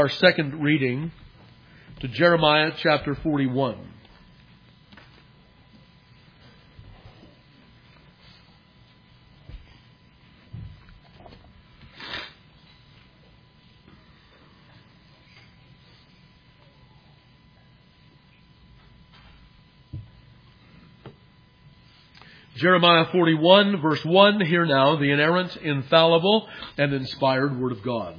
Our second reading to Jeremiah chapter 41. Jeremiah 41 verse 1, hear now the inerrant, infallible, and inspired Word of God.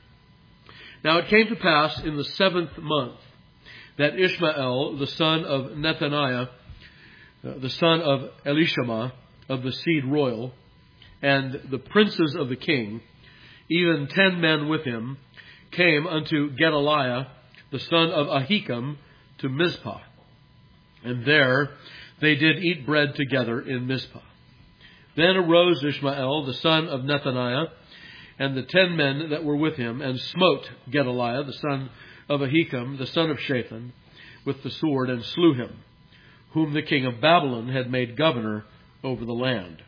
Now it came to pass in the 7th month that Ishmael, the son of Nethaniah, the son of Elishama, of the seed royal, and the princes of the king, even 10 men with him, came unto Gedaliah, the son of Ahikam, to Mizpah. And there they did eat bread together in Mizpah. Then arose Ishmael, the son of Nethaniah, and the 10 men that were with him, and smote Gedaliah, the son of Ahikam, the son of Shaphan, with the sword, and slew him, whom the king of Babylon had made governor over the land.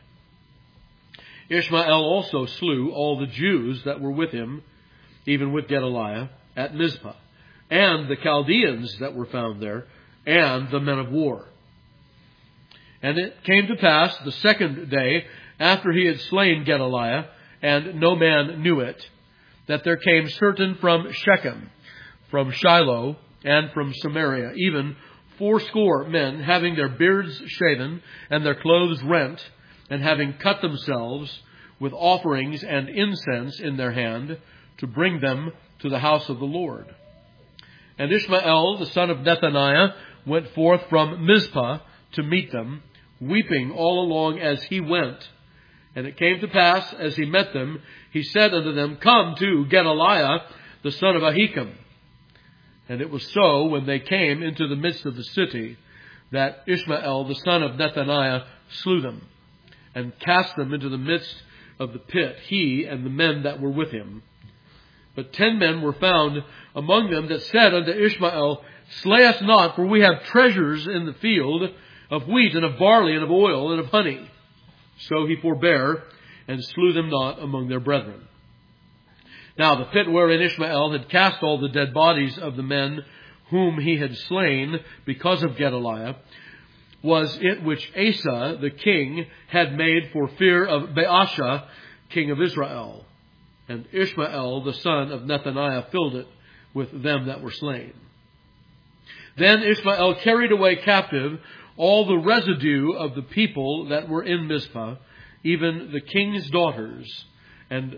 Ishmael also slew all the Jews that were with him, even with Gedaliah, at Mizpah, and the Chaldeans that were found there, and the men of war. And it came to pass the 2nd day, after he had slain Gedaliah, and no man knew it, that there came certain from Shechem, from Shiloh, and from Samaria, even 80 men, having their beards shaven, and their clothes rent, and having cut themselves, with offerings and incense in their hand, to bring them to the house of the Lord. And Ishmael, the son of Nethaniah, went forth from Mizpah to meet them, weeping all along as he went. And it came to pass, as he met them, he said unto them, Come to Gedaliah, the son of Ahikam. And it was so, when they came into the midst of the city, that Ishmael, the son of Nethaniah, slew them, and cast them into the midst of the pit, he and the men that were with him. But 10 men were found among them that said unto Ishmael, Slay us not, for we have treasures in the field of wheat and of barley and of oil and of honey. So he forbare and slew them not among their brethren. Now the pit wherein Ishmael had cast all the dead bodies of the men whom he had slain because of Gedaliah was it which Asa the king had made for fear of Baasha, king of Israel. And Ishmael the son of Nethaniah filled it with them that were slain. Then Ishmael carried away captive all the residue of the people that were in Mizpah, even the king's daughters, and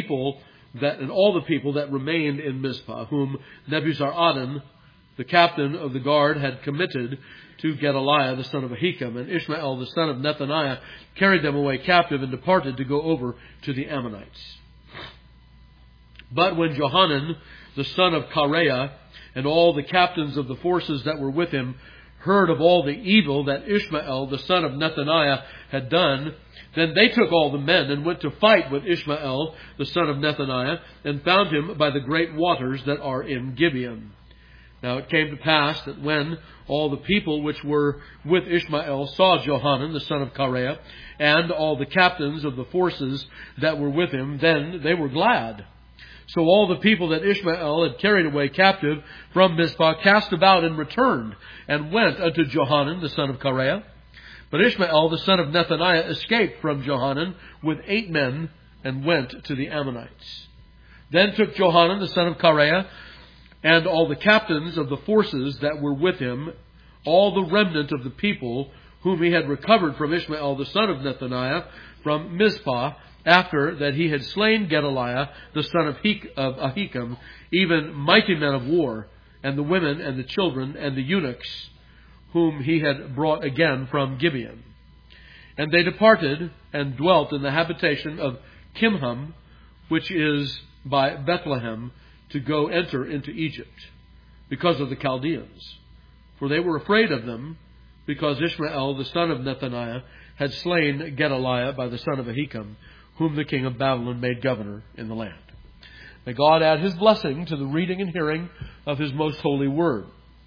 all the people that remained in Mizpah, whom Nebuzaradan, the captain of the guard, had committed to Gedaliah, the son of Ahikam. And Ishmael, the son of Nethaniah, carried them away captive and departed to go over to the Ammonites. But when Johanan, the son of Kareah, and all the captains of the forces that were with him heard of all the evil that Ishmael, the son of Nethaniah, had done, then they took all the men and went to fight with Ishmael, the son of Nethaniah, and found him by the great waters that are in Gibeon. Now it came to pass that when all the people which were with Ishmael saw Johanan, the son of Kareah, and all the captains of the forces that were with him, then they were glad. So all the people that Ishmael had carried away captive from Mizpah cast about and returned, and went unto Johanan, the son of Kareah. But Ishmael, the son of Nethaniah, escaped from Johanan with 8 men, and went to the Ammonites. Then took Johanan, the son of Kareah, and all the captains of the forces that were with him, all the remnant of the people whom he had recovered from Ishmael, the son of Nethaniah, from Mizpah, after that he had slain Gedaliah, the son of Ahikam, even mighty men of war, and the women and the children and the eunuchs, whom he had brought again from Gibeon. And they departed and dwelt in the habitation of Kimham, which is by Bethlehem, to go enter into Egypt, because of the Chaldeans. For they were afraid of them, because Ishmael, the son of Nethaniah, had slain Gedaliah by the son of Ahikam, whom the king of Babylon made governor in the land. May God add His blessing to the reading and hearing of His most holy word.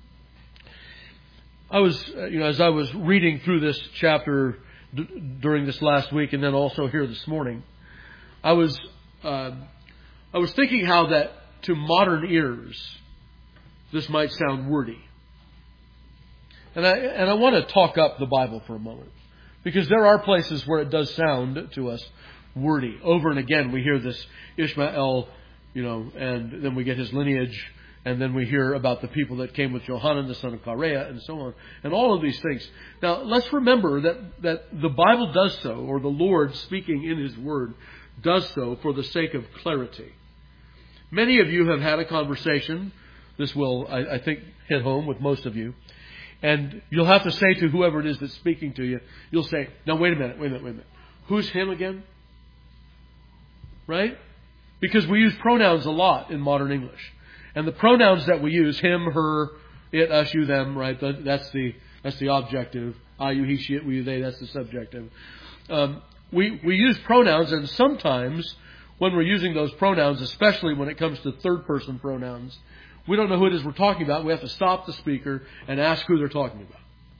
As I was reading through this chapter during this last week, and then also here this morning, I was thinking how that to modern ears, this might sound wordy. And I want to talk up the Bible for a moment. Because there are places where it does sound to us wordy. Over and again we hear this Ishmael, and then we get his lineage, and then we hear about the people that came with Johanan, the son of Kareah, and so on. And all of these things. Now, let's remember that the Bible does so, or the Lord speaking in His Word does so for the sake of clarity. Many of you have had a conversation. This will, I think, hit home with most of you. And you'll have to say to whoever it is that's speaking to you, you'll say, now wait a minute. Who's him again? Right? Because we use pronouns a lot in modern English. And the pronouns that we use, him, her, it, us, you, them, right? That's the objective. I, you, he, she, it, we, you, they, that's the subjective. We use pronouns, and sometimes when we're using those pronouns, especially when it comes to third person pronouns, we don't know who it is we're talking about. We have to stop the speaker and ask who they're talking about.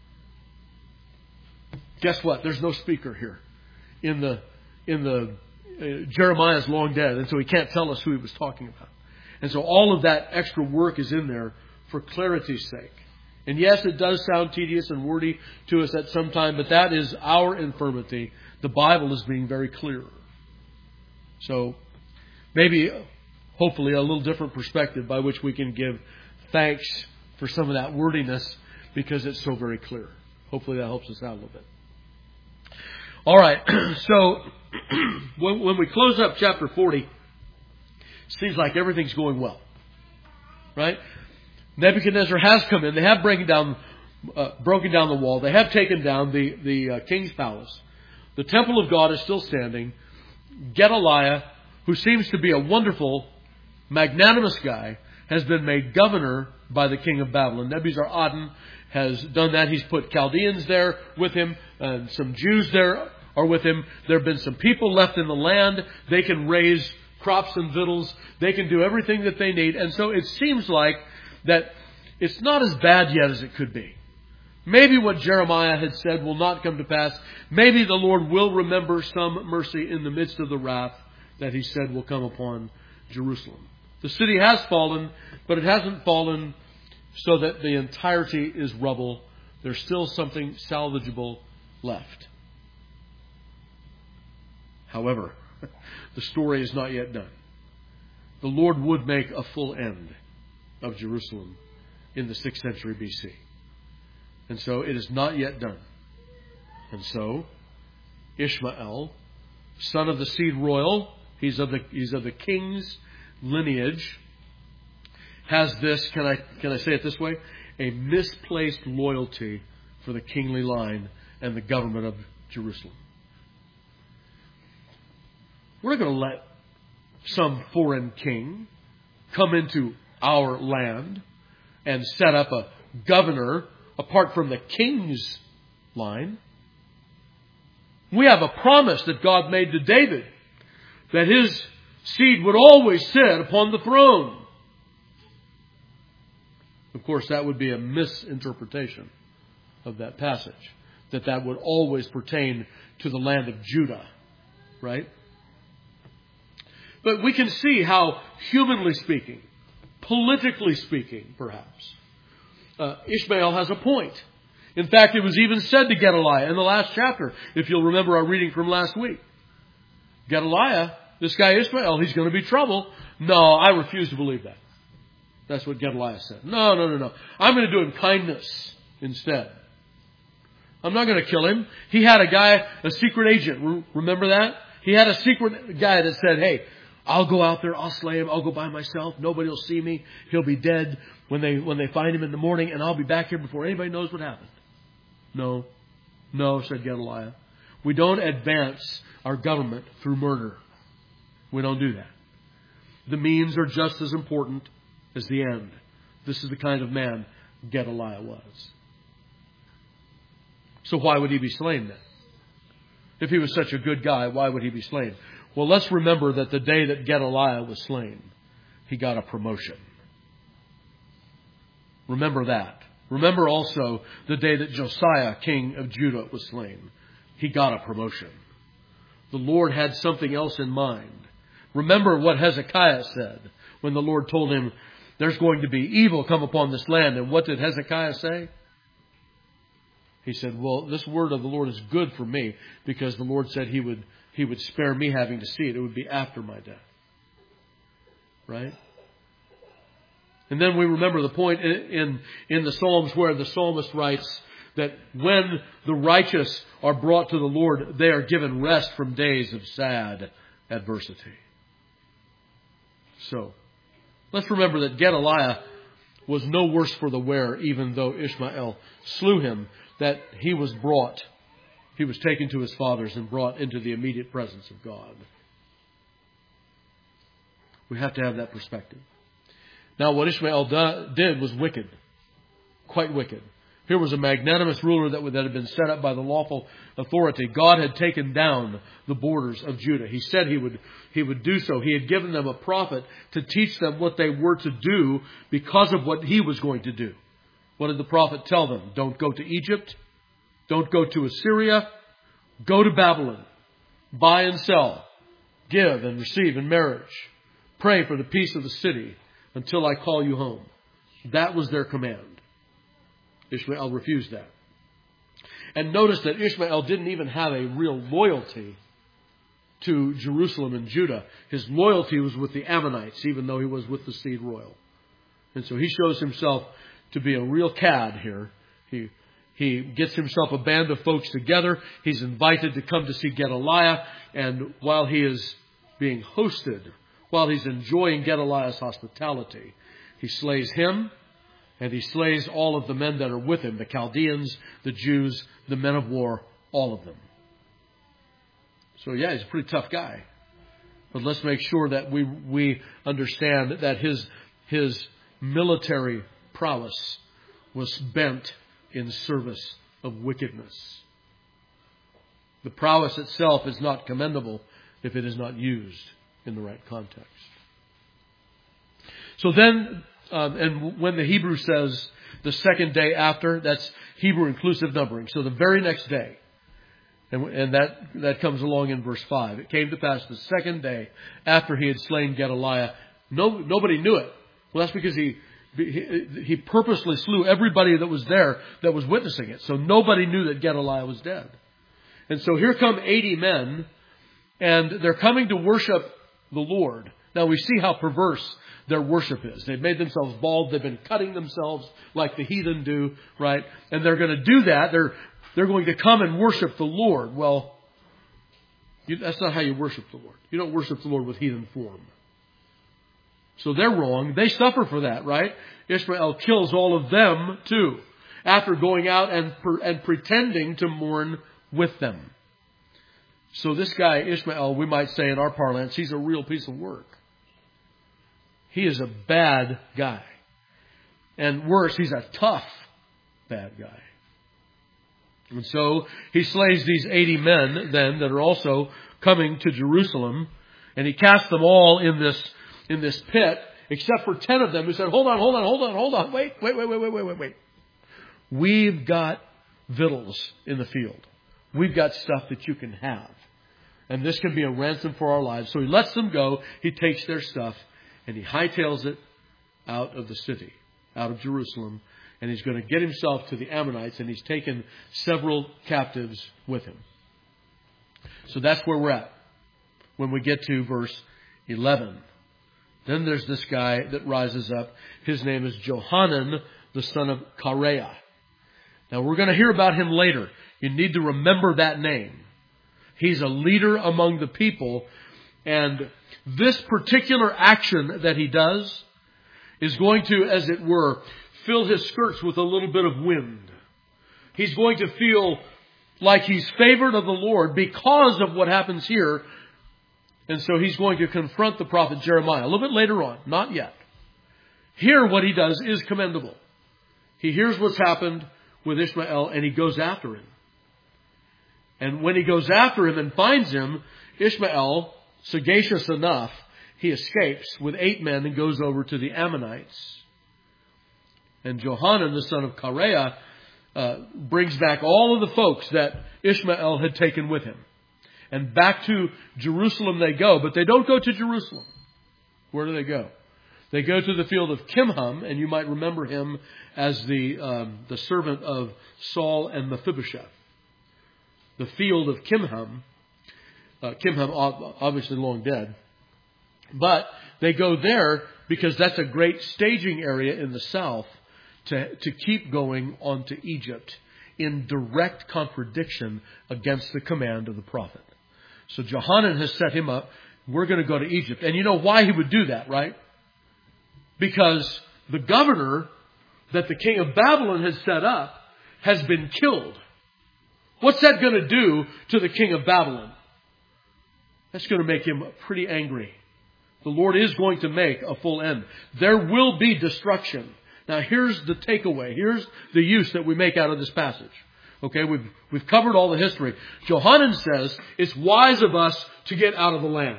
Guess what? There's no speaker here. In the Jeremiah's long dead, and so he can't tell us who he was talking about. And so all of that extra work is in there for clarity's sake. And yes, it does sound tedious and wordy to us at some time, but that is our infirmity. The Bible is being very clear. So maybe, hopefully, a little different perspective by which we can give thanks for some of that wordiness because it's so very clear. Hopefully that helps us out a little bit. All right, so when we close up chapter 40, it seems like everything's going well. Right? Nebuchadnezzar has come in. They have broken down the wall. They have taken down the king's palace. The temple of God is still standing. Gedaliah, who seems to be a wonderful, magnanimous guy, has been made governor by the king of Babylon. Nebuzaradan has done that. He's put Chaldeans there with him, and some Jews there are with him. There have been some people left in the land. They can raise crops and victuals. They can do everything that they need. And so it seems like that it's not as bad yet as it could be. Maybe what Jeremiah had said will not come to pass. Maybe the Lord will remember some mercy in the midst of the wrath that He said will come upon Jerusalem. The city has fallen, but it hasn't fallen so that the entirety is rubble. There's still something salvageable left. However, the story is not yet done. The Lord would make a full end of Jerusalem in the 6th century BC. And so it is not yet done. And so Ishmael, son of the seed royal, he's of the king's lineage, has this, can I say it this way? A misplaced loyalty for the kingly line and the government of Jerusalem. We're not going to let some foreign king come into our land and set up a governor apart from the king's line. We have a promise that God made to David that his seed would always sit upon the throne. Of course, that would be a misinterpretation of that passage, that would always pertain to the land of Judah, right? But we can see how, humanly speaking, politically speaking, perhaps, Ishmael has a point. In fact, it was even said to Gedaliah in the last chapter, if you'll remember our reading from last week. Gedaliah, this guy Ishmael, he's going to be trouble. No, I refuse to believe that. That's what Gedaliah said. No. I'm going to do him kindness instead. I'm not going to kill him. He had a secret agent. Remember that? He had a secret guy that said, hey, I'll go out there, I'll slay him, I'll go by myself, nobody will see me, he'll be dead when they find him in the morning, and I'll be back here before anybody knows what happened. No, said Gedaliah. We don't advance our government through murder. We don't do that. The means are just as important as the end. This is the kind of man Gedaliah was. So why would he be slain then? If he was such a good guy, why would he be slain? Well, let's remember that the day that Gedaliah was slain, he got a promotion. Remember that. Remember also the day that Josiah, king of Judah, was slain. He got a promotion. The Lord had something else in mind. Remember what Hezekiah said when the Lord told him, there's going to be evil come upon this land. And what did Hezekiah say? He said, well, this word of the Lord is good for me, because the Lord said He would spare me having to see it. It would be after my death. Right? And then we remember the point in the Psalms where the psalmist writes that when the righteous are brought to the Lord, they are given rest from days of sad adversity. So, let's remember that Gedaliah was no worse for the wear, even though Ishmael slew him, that he was taken to his fathers and brought into the immediate presence of God. We have to have that perspective. Now, what Ishmael did was wicked. Quite wicked. Here was a magnanimous ruler that had been set up by the lawful authority. God had taken down the borders of Judah. He said He would do so. He had given them a prophet to teach them what they were to do because of what He was going to do. What did the prophet tell them? Don't go to Egypt. Don't go to Assyria. Go to Babylon. Buy and sell. Give and receive in marriage. Pray for the peace of the city until I call you home. That was their command. Ishmael refused that. And notice that Ishmael didn't even have a real loyalty to Jerusalem and Judah. His loyalty was with the Ammonites, even though he was with the seed royal. And so he shows himself to be a real cad here. He gets himself a band of folks together. He's invited to come to see Gedaliah. And while he is being hosted, while he's enjoying Gedaliah's hospitality, he slays him. And he slays all of the men that are with him, the Chaldeans, the Jews, the men of war, all of them. So yeah, he's a pretty tough guy. But let's make sure that we understand that his military prowess was spent in service of wickedness. The prowess itself is not commendable if it is not used in the right context. So then, and when the Hebrew says the second day after, that's Hebrew inclusive numbering. So the very next day. And that comes along in verse 5. It came to pass the second day after he had slain Gedaliah. Nobody knew it. Well, that's because he purposely slew everybody that was there that was witnessing it. So nobody knew that Gedaliah was dead. And so here come 80 men, and they're coming to worship the Lord. Now we see how perverse their worship is. They've made themselves bald. They've been cutting themselves like the heathen do, right? And they're going to do that. They're going to come and worship the Lord. Well, that's not how you worship the Lord. You don't worship the Lord with heathen form. So they're wrong. They suffer for that, right? Ishmael kills all of them too, after going out and pretending to mourn with them. So this guy, Ishmael, we might say in our parlance, he's a real piece of work. He is a bad guy. And worse, he's a tough bad guy. And so he slays these 80 men then that are also coming to Jerusalem. And he casts them all in this pit, except for 10 of them who said, hold on, wait. We've got victuals in the field. We've got stuff that you can have. And this can be a ransom for our lives. So he lets them go. He takes their stuff and he hightails it out of the city, out of Jerusalem. And he's going to get himself to the Ammonites, and he's taken several captives with him. So that's where we're at when we get to verse 11. Then there's this guy that rises up. His name is Johanan, the son of Kareah. Now we're going to hear about him later. You need to remember that name. He's a leader among the people. And this particular action that he does is going to, as it were, fill his skirts with a little bit of wind. He's going to feel like he's favored of the Lord because of what happens here. And so he's going to confront the prophet Jeremiah a little bit later on. Not yet. Here what he does is commendable. He hears what's happened with Ishmael and he goes after him. And when he goes after him and finds him, Ishmael, sagacious enough, he escapes with 8 men and goes over to the Ammonites. And Johanan, the son of Kareah, brings back all of the folks that Ishmael had taken with him. And back to Jerusalem they go. But they don't go to Jerusalem. Where do they go? They go to the field of Kimham, and you might remember him as the servant of Saul and Mephibosheth. The field of Kimham. Kimham obviously long dead. But they go there because that's a great staging area in the south to keep going on to Egypt in direct contradiction against the command of the prophet. So Johanan has set him up. We're going to go to Egypt. And you know why he would do that, right? Because the governor that the king of Babylon has set up has been killed. What's that going to do to the king of Babylon? That's going to make him pretty angry. The Lord is going to make a full end. There will be destruction. Now here's the takeaway. Here's the use that we make out of this passage. Okay, we've covered all the history. Johanan says it's wise of us to get out of the land.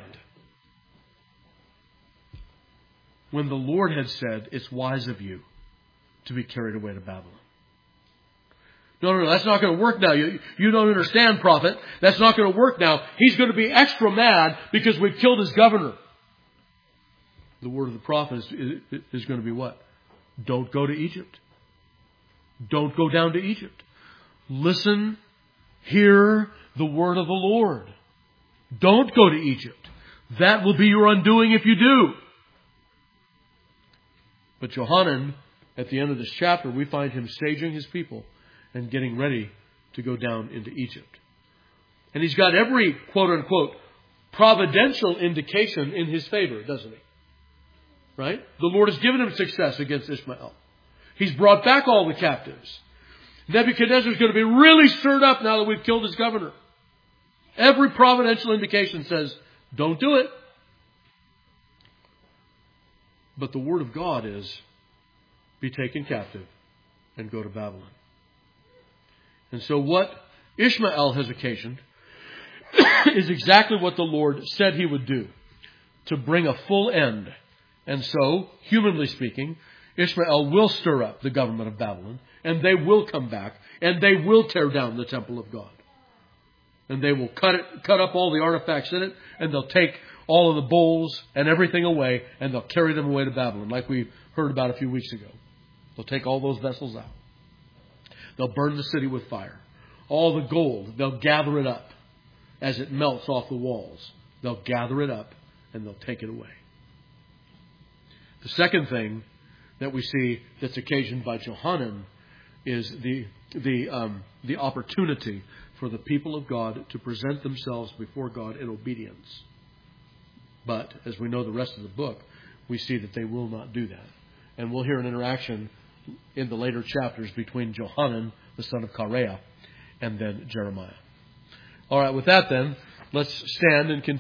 When the Lord had said it's wise of you to be carried away to Babylon. No, that's not going to work now. You don't understand, prophet. That's not going to work now. He's going to be extra mad because we've killed his governor. The word of the prophet is going to be what? Don't go to Egypt. Don't go down to Egypt. Listen, hear the word of the Lord. Don't go to Egypt. That will be your undoing if you do. But Johanan, at the end of this chapter, we find him staging his people and getting ready to go down into Egypt. And he's got every, quote unquote, providential indication in his favor, doesn't he? Right? The Lord has given him success against Ishmael. He's brought back all the captives. Nebuchadnezzar is going to be really stirred up now that we've killed his governor. Every providential indication says, don't do it. But the word of God is, be taken captive and go to Babylon. And so what Ishmael has occasioned is exactly what the Lord said he would do, to bring a full end. And so, humanly speaking, Ishmael will stir up the government of Babylon, and they will come back, and they will tear down the temple of God. And they will cut up all the artifacts in it, and they'll take all of the bowls and everything away, and they'll carry them away to Babylon, like we heard about a few weeks ago. They'll take all those vessels out. They'll burn the city with fire. All the gold, they'll gather it up as it melts off the walls. They'll gather it up, and they'll take it away. The second thing that we see that's occasioned by Johanan is the opportunity for the people of God to present themselves before God in obedience. But as we know the rest of the book, we see that they will not do that. And we'll hear an interaction in the later chapters between Johanan, the son of Kareah, and then Jeremiah. All right, with that then, let's stand and continue.